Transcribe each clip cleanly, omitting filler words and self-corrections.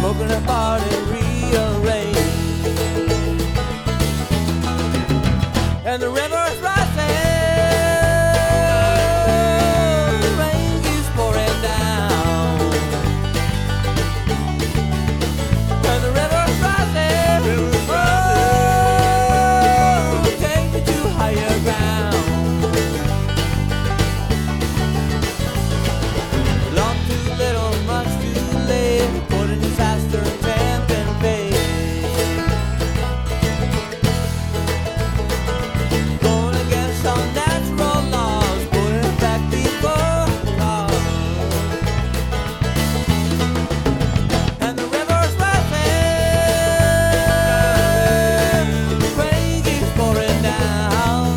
broken apart and rearranged. And the river is rising, the rain keeps pouring down. And the river is rising, oh, take me to higher ground. Long too little, much too late, put in disaster, tempt and fate. Going against all natural laws, putting back before God. And the river's rising, rain keeps pouring down.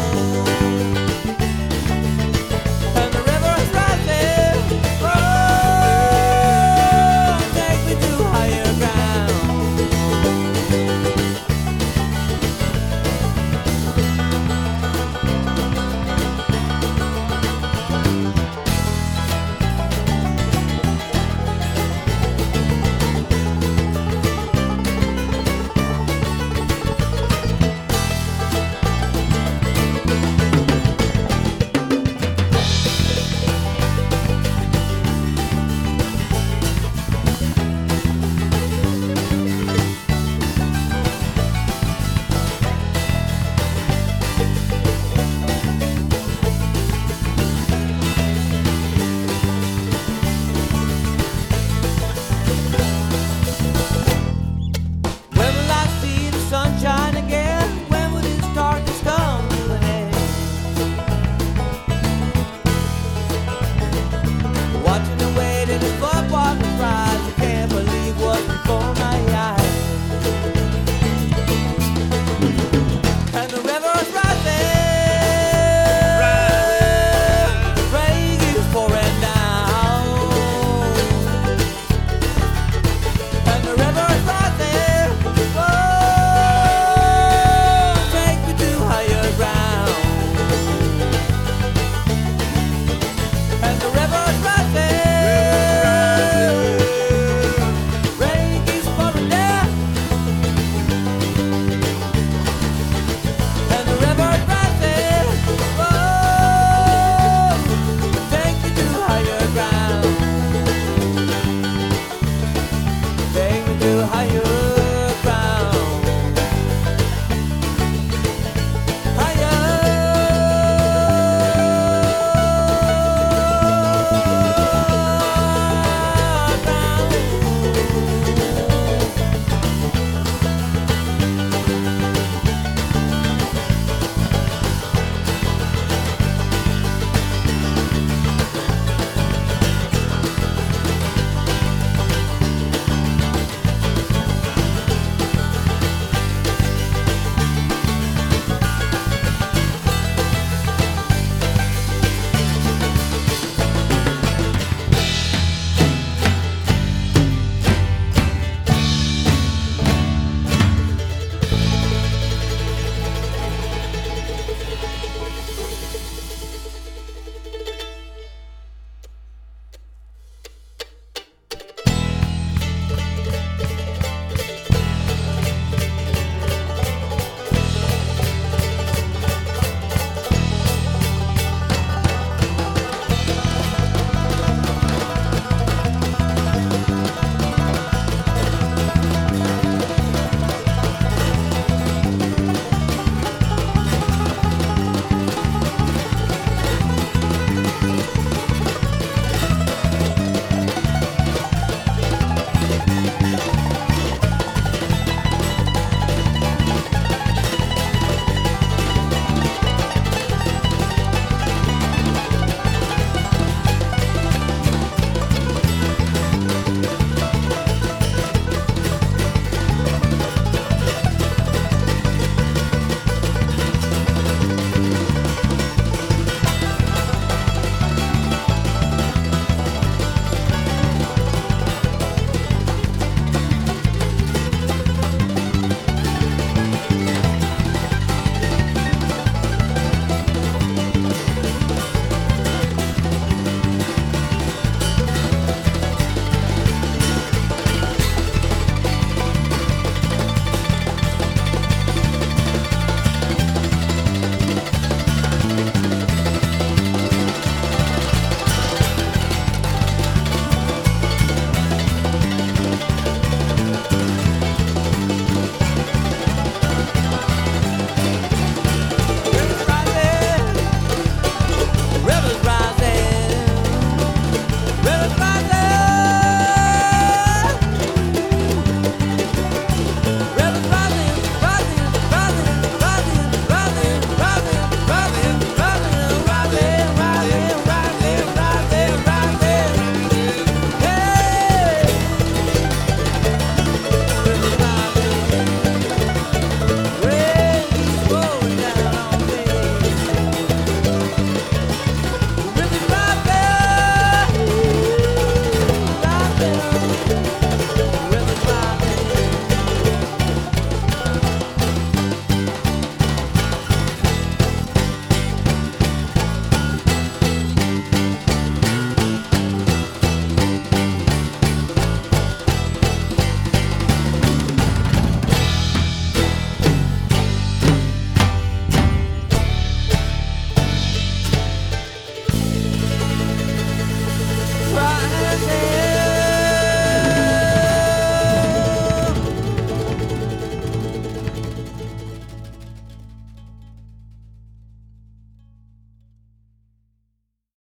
And the river's rising, oh, take me to higher ground. When will I see the sunshine again? When will this darkness come to an end? Watching and waiting as floodwaters rise, I can't believe what's before my eyes. And the river's rising, rain keeps pouring down. And the river's rising, oh, take me to higher ground. And the river's rising, rain keeps pouring down. And the river's rising, oh, take me to higher ground. Take me to higher ground.